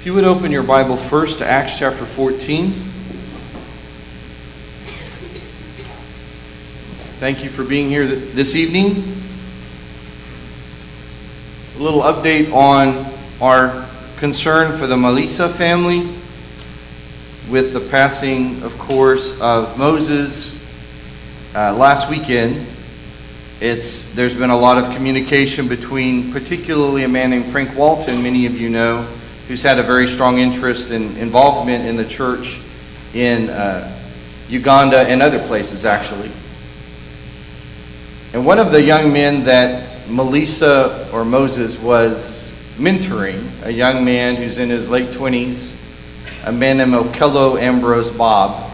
If you would open your Bible first to Acts chapter 14. Thank you for being here this evening. A little update on our concern for the Melissa family with the passing, of course, of Moses last weekend. There's been a lot of communication between particularly a man named Frank Walton, many of you know, who's had a very strong interest and involvement in the church in Uganda and other places, actually. And one of the young men that Melissa or Moses was mentoring, a young man who's in his late 20s, a man named Okello Ambrose Bob.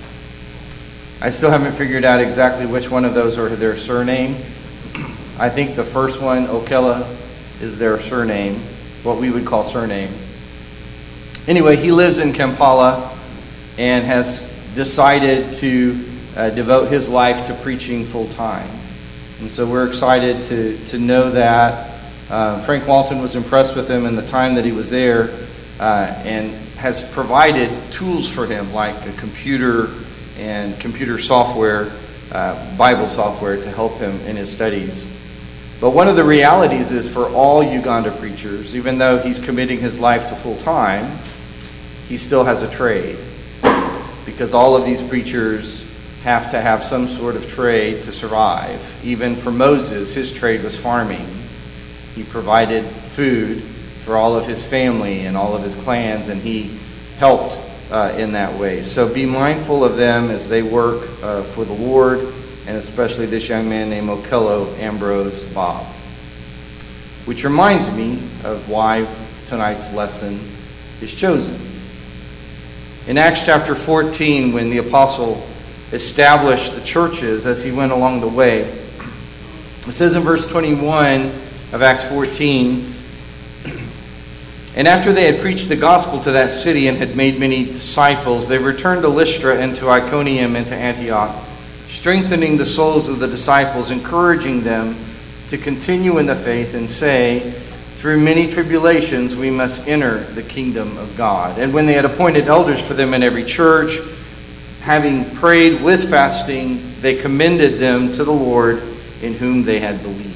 I still haven't figured out exactly which one of those are their surname. I think the first one, Okello, is their surname, what we would call surname. Anyway, he lives in Kampala and has decided to devote his life to preaching full time. And so we're excited to know that. Frank Walton was impressed with him in the time that he was there and has provided tools for him like a computer and computer software, Bible software to help him in his studies. But one of the realities is for all Uganda preachers, even though he's committing his life to full time, he still has a trade. Because all of these preachers have to have some sort of trade to survive. Even for Moses, his trade was farming. He provided food for all of his family and all of his clans, and he helped in that way. So be mindful of them as they work for the Lord, and especially this young man named Okello Ambrose Bob. Which reminds me of why tonight's lesson is chosen. In Acts chapter 14, when the apostle established the churches as he went along the way, it says in verse 21 of Acts 14, "And after they had preached the gospel to that city and had made many disciples, they returned to Lystra and to Iconium and to Antioch, strengthening the souls of the disciples, encouraging them to continue in the faith, and say, 'Through many tribulations we must enter the kingdom of God.' And when they had appointed elders for them in every church, having prayed with fasting, they commended them to the Lord in whom they had believed."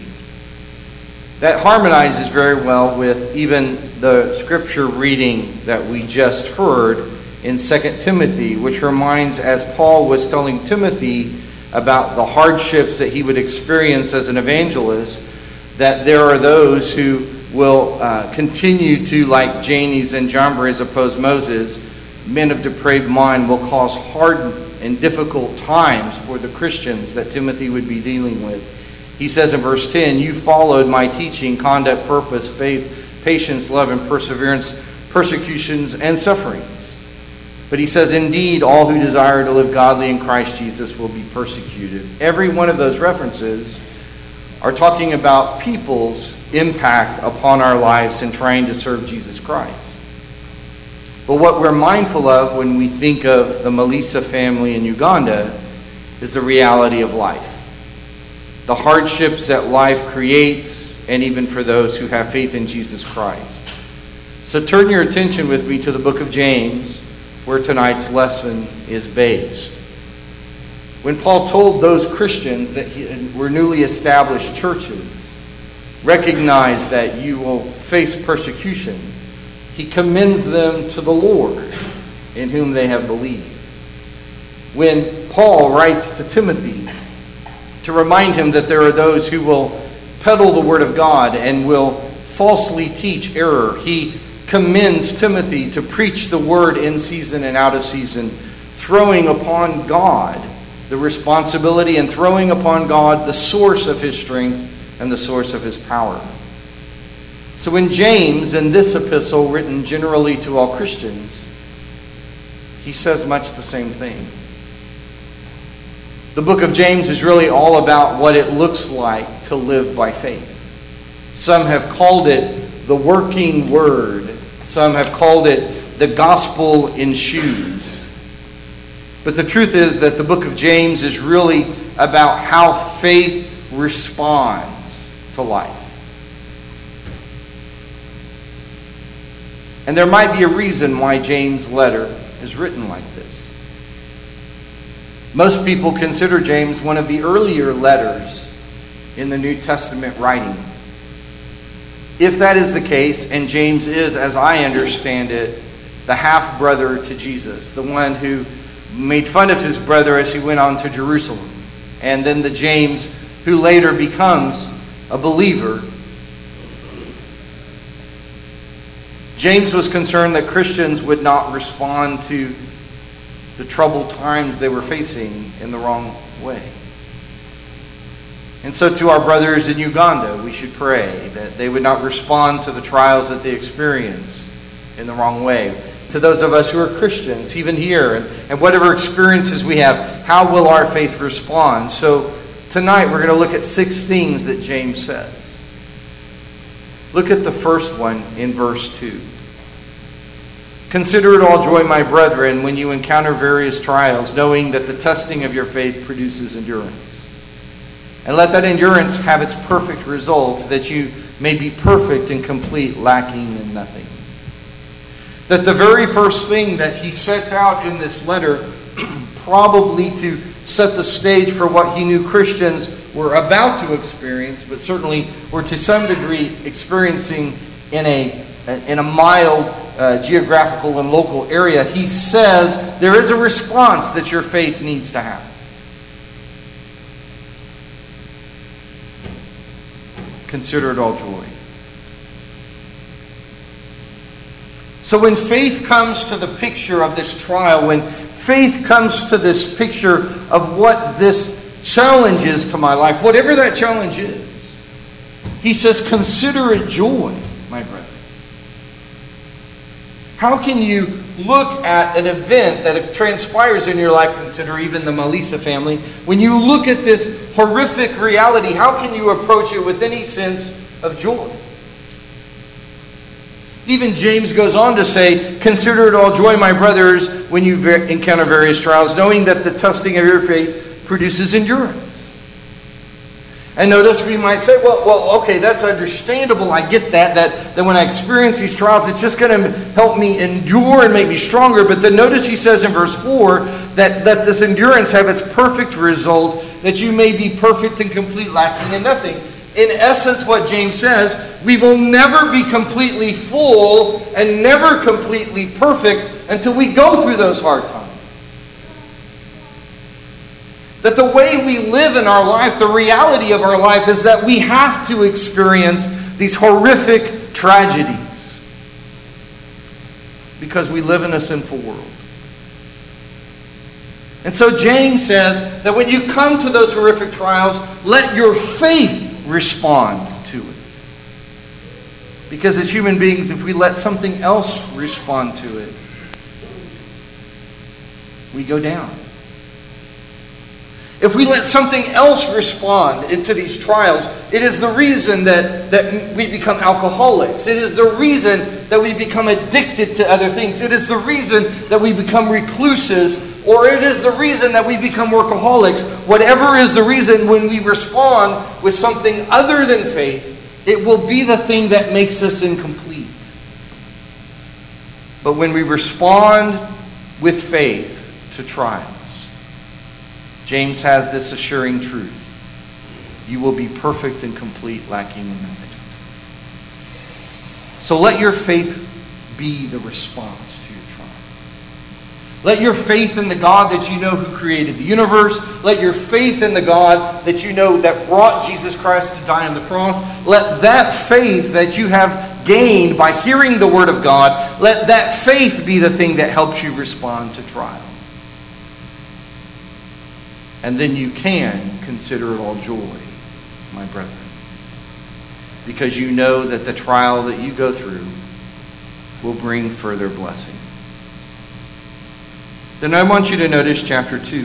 That harmonizes very well with even the scripture reading that we just heard in 2 Timothy, which reminds, as Paul was telling Timothy about the hardships that he would experience as an evangelist, that there are those who will continue to, like Jannes and Jambres, oppose Moses. Men of depraved mind will cause hard and difficult times for the Christians that Timothy would be dealing with. He says in verse 10, "You followed my teaching, conduct, purpose, faith, patience, love, and perseverance, persecutions, and sufferings." But he says, "Indeed, all who desire to live godly in Christ Jesus will be persecuted." Every one of those references are talking about people's impact upon our lives in trying to serve Jesus Christ. But what we're mindful of when we think of the Melissa family in Uganda is the reality of life. The hardships that life creates, and even for those who have faith in Jesus Christ. So turn your attention with me to the book of James, where tonight's lesson is based. When Paul told those Christians that were newly established churches, recognize that you will face persecution, he commends them to the Lord in whom they have believed. When Paul writes to Timothy to remind him that there are those who will peddle the word of God and will falsely teach error, he commends Timothy to preach the word in season and out of season, throwing upon God the responsibility and throwing upon God the source of his strength and the source of his power. So in James, in this epistle written generally to all Christians, he says much the same thing. The book of James is really all about what it looks like to live by faith. Some have called it the working word. Some have called it the gospel in shoes. But the truth is that the book of James is really about how faith responds to life. And there might be a reason why James' letter is written like this. Most people consider James one of the earlier letters in the New Testament writing. If that is the case, and James is, as I understand it, the half-brother to Jesus, the one who made fun of his brother as he went on to Jerusalem, and then the James who later becomes a believer. James was concerned that Christians would not respond to the troubled times they were facing in the wrong way. And so to our brothers in Uganda, we should pray that they would not respond to the trials that they experience in the wrong way. To those of us who are Christians, even here, and whatever experiences we have, how will our faith respond? So tonight we're going to look at 6 things that James says. Look at the first one in verse 2. Consider it all joy, my brethren, when you encounter various trials, knowing that the testing of your faith produces endurance. And let that endurance have its perfect result, that you may be perfect and complete, lacking in nothing. That the very first thing that he sets out in this letter, probably to set the stage for what he knew Christians were about to experience, but certainly were to some degree experiencing in a mild geographical and local area, he says there is a response that your faith needs to have. Consider it all joy. So when faith comes to the picture of this trial, when faith comes to this picture of what this challenge is to my life, whatever that challenge is, he says, consider it joy, my brethren. How can you look at an event that transpires in your life, consider even the Melissa family, when you look at this horrific reality, how can you approach it with any sense of joy? Even James goes on to say, consider it all joy, my brothers, when you encounter various trials, knowing that the testing of your faith produces endurance. And notice we might say, well, okay, that's understandable. I get that when I experience these trials, it's just going to help me endure and make me stronger. But then notice he says in verse 4 that this endurance have its perfect result, that you may be perfect and complete, lacking in nothing. In essence, what James says, we will never be completely full and never completely perfect until we go through those hard times. That the way we live in our life, the reality of our life, is that we have to experience these horrific tragedies because we live in a sinful world. And so James says that when you come to those horrific trials, let your faith respond to it. Because as human beings, if we let something else respond to it, we go down. If we let something else respond into these trials, it is the reason that we become alcoholics. It is the reason that we become addicted to other things. It is the reason that we become recluses, or it is the reason that we become workaholics. Whatever is the reason, when we respond with something other than faith, it will be the thing that makes us incomplete. But when we respond with faith to trials, James has this assuring truth. You will be perfect and complete, lacking in nothing. So let your faith be the response to your trial. Let your faith in the God that you know who created the universe, let your faith in the God that you know that brought Jesus Christ to die on the cross, let that faith that you have gained by hearing the Word of God, let that faith be the thing that helps you respond to trial. And then you can consider it all joy, my brethren. Because you know that the trial that you go through will bring further blessing. Then I want you to notice chapter 2.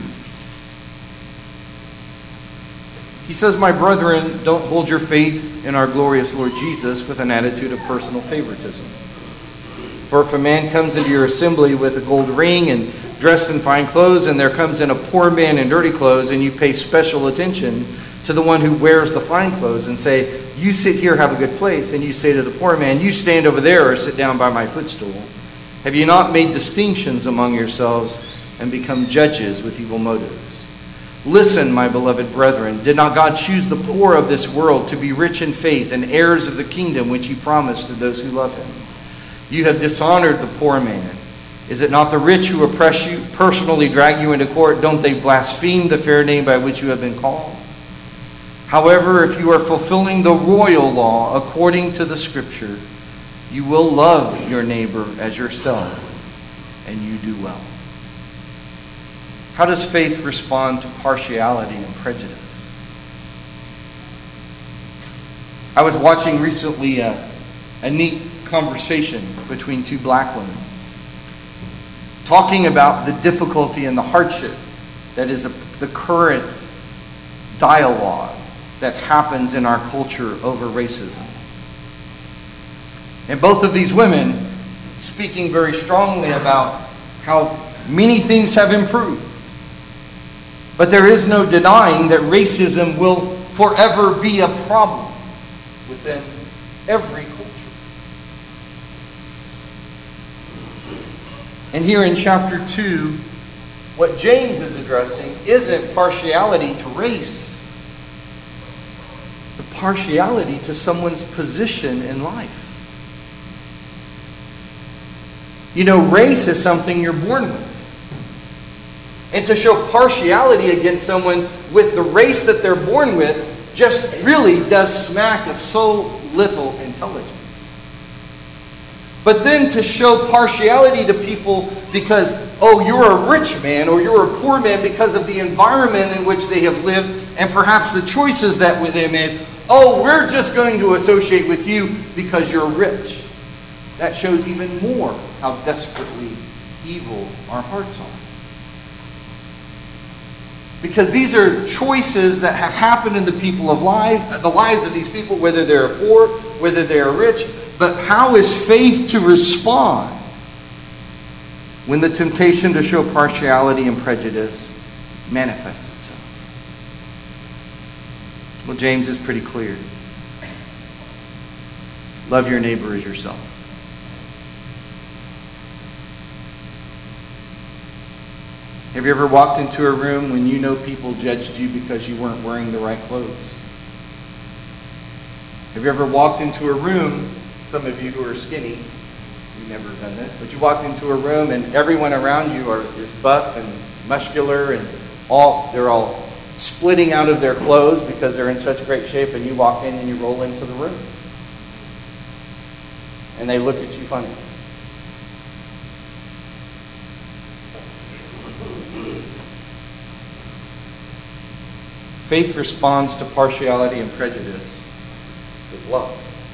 He says, my brethren, don't hold your faith in our glorious Lord Jesus with an attitude of personal favoritism. For if a man comes into your assembly with a gold ring and dressed in fine clothes, and there comes in a poor man in dirty clothes, and you pay special attention to the one who wears the fine clothes and say, you sit here, have a good place, and you say to the poor man, you stand over there or sit down by my footstool? Have you not made distinctions among yourselves and become judges with evil motives? Listen, my beloved brethren, did not God choose the poor of this world to be rich in faith and heirs of the kingdom which he promised to those who love him? You have dishonored the poor man. Is it not the rich who oppress you, personally drag you into court? Don't they blaspheme the fair name by which you have been called? However, if you are fulfilling the royal law according to the Scripture, you will love your neighbor as yourself, and you do well. How does faith respond to partiality and prejudice? I was watching recently a neat conversation between two black women, talking about the difficulty and the hardship that is the current dialogue that happens in our culture over racism. And both of these women speaking very strongly about how many things have improved. But there is no denying that racism will forever be a problem within every culture. And here in chapter 2, what James is addressing isn't partiality to race, but partiality to someone's position in life. You know, race is something you're born with. And to show partiality against someone with the race that they're born with just really does smack of so little intelligence. But then to show partiality to people because, oh, you're a rich man or you're a poor man because of the environment in which they have lived and perhaps the choices that they made, oh, we're just going to associate with you because you're rich. That shows even more how desperately evil our hearts are. Because these are choices that have happened in the lives of these people, whether they're poor, whether they're rich. But how is faith to respond when the temptation to show partiality and prejudice manifests itself? Well, James is pretty clear. Love your neighbor as yourself. Have you ever walked into a room when you know people judged you because you weren't wearing the right clothes? Have you ever walked into a room, some of you who are skinny, you've never done this, but you walked into a room and everyone around you is buff and muscular and they're all splitting out of their clothes because they're in such great shape, and you walk in and you roll into the room. And they look at you funny. Faith responds to partiality and prejudice with love.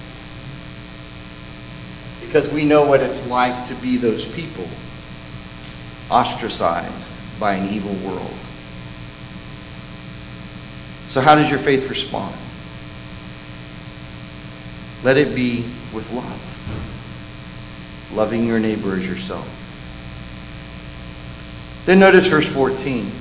Because we know what it's like to be those people ostracized by an evil world. So how does your faith respond? Let it be with love. Loving your neighbor as yourself. Then notice verse 14.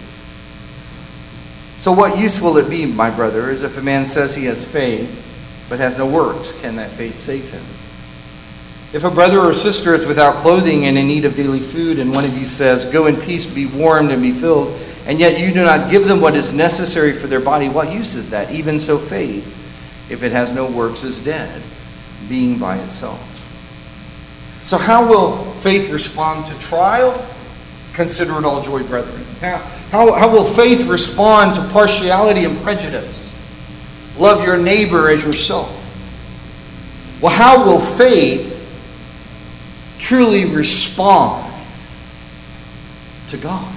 So what use will it be, my brothers, if a man says he has faith, but has no works? Can that faith save him? If a brother or sister is without clothing and in need of daily food, and one of you says, go in peace, be warmed and be filled, and yet you do not give them what is necessary for their body, what use is that? Even so faith, if it has no works, is dead, being by itself. So how will faith respond to trial? Consider it all joy, brethren. How will faith respond to partiality and prejudice? Love your neighbor as yourself. Well, how will faith truly respond to God?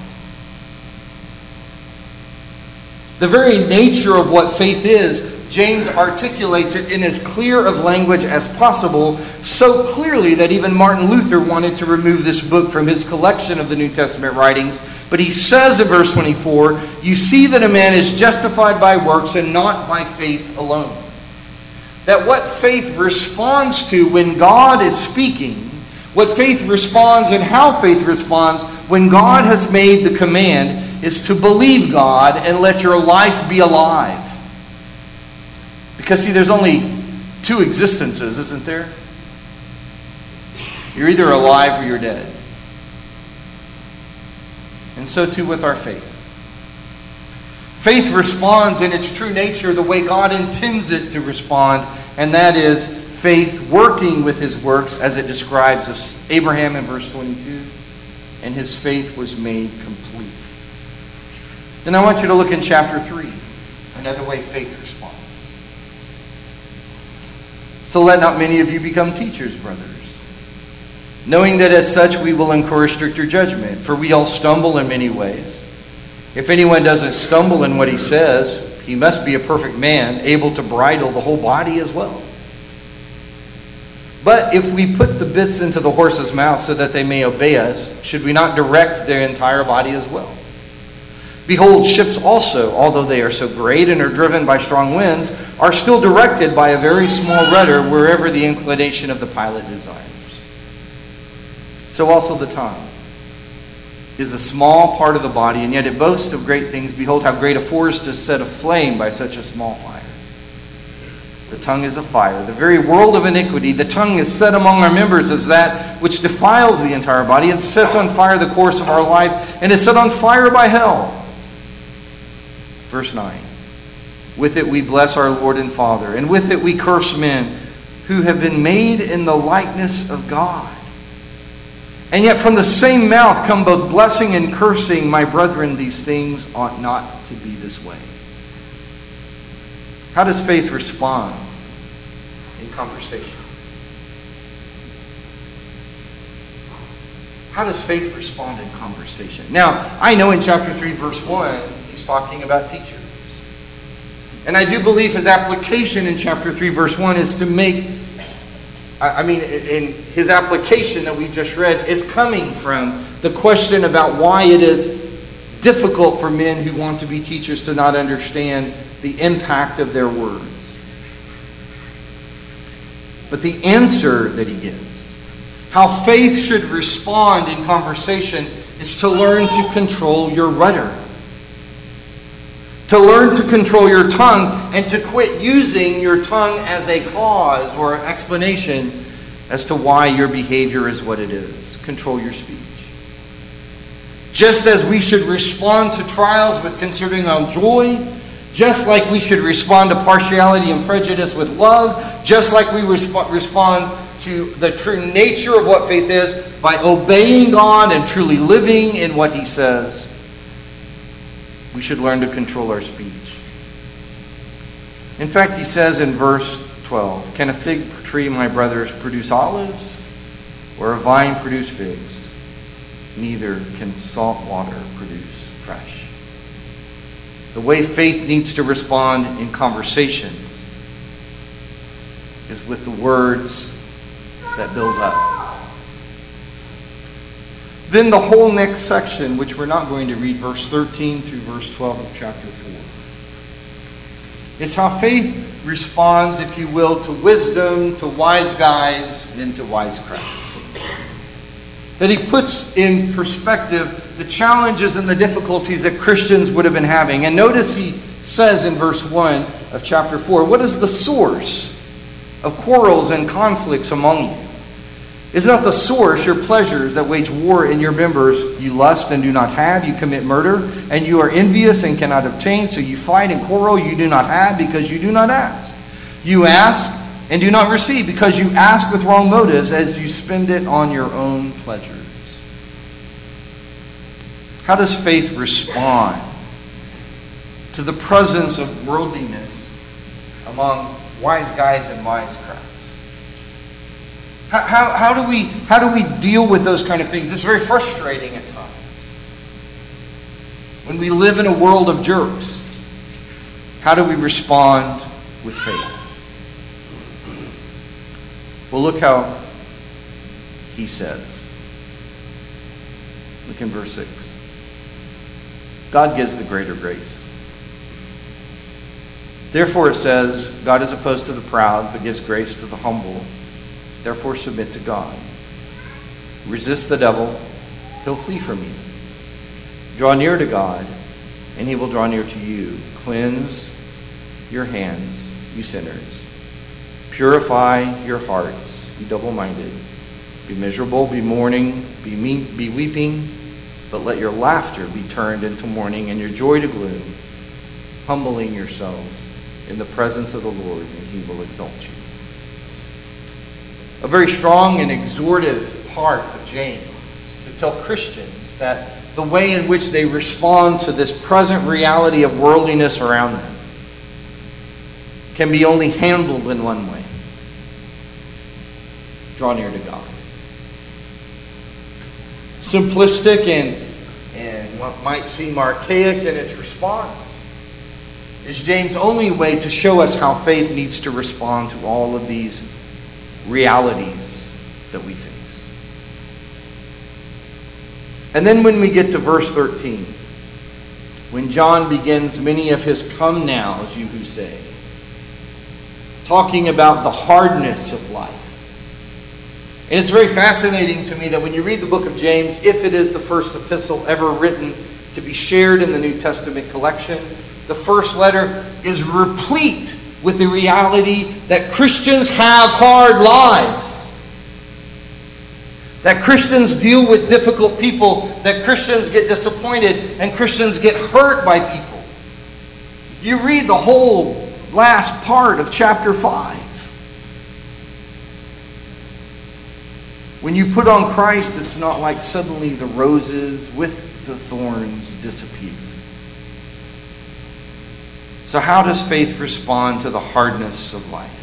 The very nature of what faith is, James articulates it in as clear of language as possible, so clearly that even Martin Luther wanted to remove this book from his collection of the New Testament writings. But he says in verse 24, you see that a man is justified by works and not by faith alone. That what faith responds to when God is speaking, what faith responds and how faith responds when God has made the command is to believe God and let your life be alive. Because, see, there's only two existences, isn't there? You're either alive or you're dead. And so too with our faith. Faith responds in its true nature the way God intends it to respond, and that is faith working with his works, as it describes of Abraham in verse 22, and his faith was made complete. Then I want you to look in chapter 3, another way faith responds. So let not many of you become teachers, brothers, knowing that as such we will incur stricter judgment, for we all stumble in many ways. If anyone doesn't stumble in what he says, he must be a perfect man, able to bridle the whole body as well. But if we put the bits into the horse's mouth so that they may obey us, should we not direct their entire body as well? Behold, ships also, although they are so great and are driven by strong winds, are still directed by a very small rudder wherever the inclination of the pilot desires. So also the tongue is a small part of the body, and yet it boasts of great things. Behold, how great a forest is set aflame by such a small fire. The tongue is a fire, the very world of iniquity. The tongue is set among our members as that which defiles the entire body and sets on fire the course of our life, and is set on fire by hell. Verse 9. With it we bless our Lord and Father, and with it we curse men who have been made in the likeness of God. And yet from the same mouth come both blessing and cursing. My brethren, these things ought not to be this way. How does faith respond in conversation? How does faith respond in conversation? Now, I know in chapter 3, verse 1, he's talking about teachers. And I do believe his application in chapter 3, verse 1 is to make, in his application that we just read is coming from the question about why it is difficult for men who want to be teachers to not understand the impact of their words. But the answer that he gives, how faith should respond in conversation, is to learn to control your rudder. To learn to control your tongue and to quit using your tongue as a cause or an explanation as to why your behavior is what it is. Control your speech. Just as we should respond to trials with considering our joy, just like we should respond to partiality and prejudice with love, just like we respond to the true nature of what faith is by obeying God and truly living in what he says, we should learn to control our speech. In fact, he says in verse 12, can a fig tree, my brothers, produce olives, or a vine produce figs? Neither can salt water produce fresh. The way faith needs to respond in conversation is with the words that build up. Then the whole next section, which we're not going to read, verse 13 through verse 12 of chapter 4, is how faith responds, if you will, to wisdom, to wise guys, and to wisecracks. That he puts in perspective the challenges and the difficulties that Christians would have been having. And notice he says in verse 1 of chapter 4, what is the source of quarrels and conflicts among you? Is not the source your pleasures that wage war in your members? You lust and do not have, you commit murder, and you are envious and cannot obtain, so you fight and quarrel, you do not have because you do not ask. You ask and do not receive because you ask with wrong motives as you spend it on your own pleasures. How does faith respond to the presence of worldliness among wise guys and wisecracks? How do we deal with those kind of things? It's very frustrating at times. When we live in a world of jerks, how do we respond with faith? Well, look how he says. Look in verse 6. God gives the greater grace. Therefore it says, God is opposed to the proud, but gives grace to the humble. Therefore submit to God. Resist the devil, he'll flee from you. Draw near to God, and he will draw near to you. Cleanse your hands, you sinners. Purify your hearts, you double-minded. Be miserable, be mourning, be weeping, but let your laughter be turned into mourning and your joy to gloom, humbling yourselves in the presence of the Lord, and he will exalt you. A very strong and exhortive part of James to tell Christians that the way in which they respond to this present reality of worldliness around them can be only handled in one way. Draw near to God. Simplistic and what might seem archaic in its response is James' only way to show us how faith needs to respond to all of these realities that we face. And then when we get to verse 13, when John begins many of his come nows, you who say, talking about the hardness of life. And it's very fascinating to me that when you read the book of James, if it is the first epistle ever written to be shared in the New Testament collection, the first letter is replete with the reality that Christians have hard lives. That Christians deal with difficult people, that Christians get disappointed, and Christians get hurt by people. You read the whole last part of chapter 5. When you put on Christ, it's not like suddenly the roses with the thorns disappear. So how does faith respond to the hardness of life?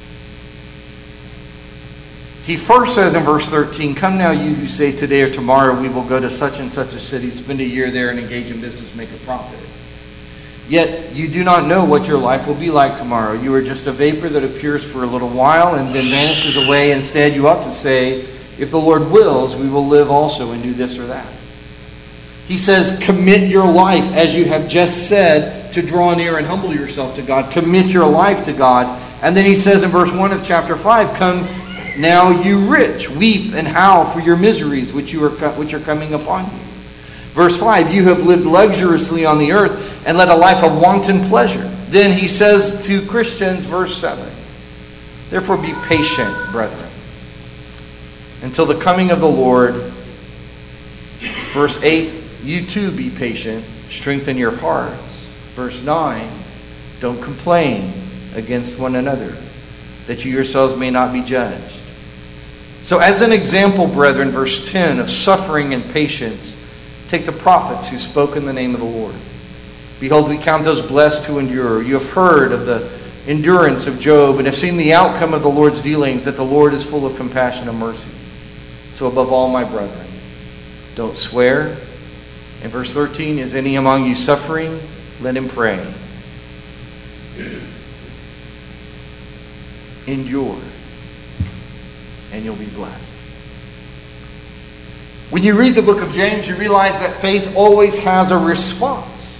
He first says in verse 13, come now you who say today or tomorrow we will go to such and such a city, spend a year there and engage in business, make a profit. Yet you do not know what your life will be like tomorrow. You are just a vapor that appears for a little while and then vanishes away. Instead, you ought to say, if the Lord wills, we will live also and do this or that. He says, commit your life, as you have just said, to draw near and humble yourself to God. Commit your life to God. And then he says in verse 1 of chapter 5, come now you rich, weep and howl for your miseries which are coming upon you. Verse 5, you have lived luxuriously on the earth and led a life of wanton pleasure. Then he says to Christians, verse 7, therefore be patient, brethren, until the coming of the Lord. Verse 8, you too be patient, strengthen your hearts. Verse 9, don't complain against one another, that you yourselves may not be judged. So as an example, brethren, verse 10 of suffering and patience, take the prophets who spoke in the name of the Lord. Behold, we count those blessed who endure. You have heard of the endurance of Job and have seen the outcome of the Lord's dealings, that the Lord is full of compassion and mercy. So above all, my brethren, don't swear. In verse 13, is any among you suffering? Let him pray. Endure, and you'll be blessed. When you read the book of James, you realize that faith always has a response.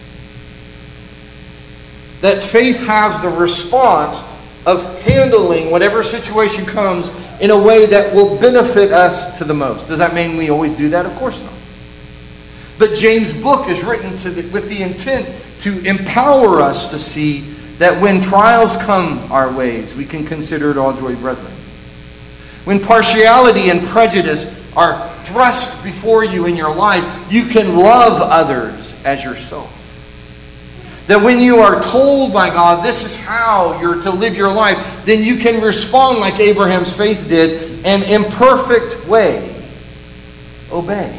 That faith has the response of handling whatever situation comes in a way that will benefit us to the most. Does that mean we always do that? Of course not. But James' book is written with the intent to empower us to see that when trials come our ways, we can consider it all joy, brethren. When partiality and prejudice are thrust before you in your life, you can love others as yourself. That when you are told by God, this is how you're to live your life, then you can respond like Abraham's faith did, and in perfect way, obey.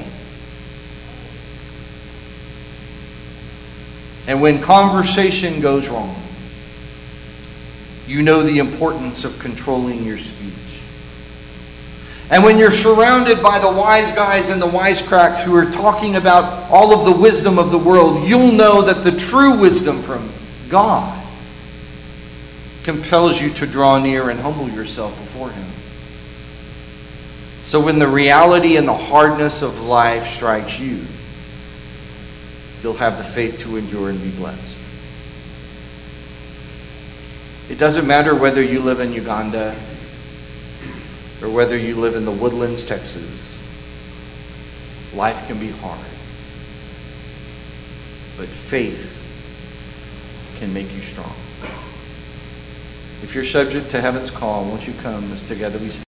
And when conversation goes wrong, you know the importance of controlling your speech. And when you're surrounded by the wise guys and the wisecracks who are talking about all of the wisdom of the world, you'll know that the true wisdom from God compels you to draw near and humble yourself before him. So when the reality and the hardness of life strikes you, you'll have the faith to endure and be blessed. It doesn't matter whether you live in Uganda or whether you live in the Woodlands, Texas. Life can be hard. But faith can make you strong. If you're subject to heaven's call, won't you come as together we stand?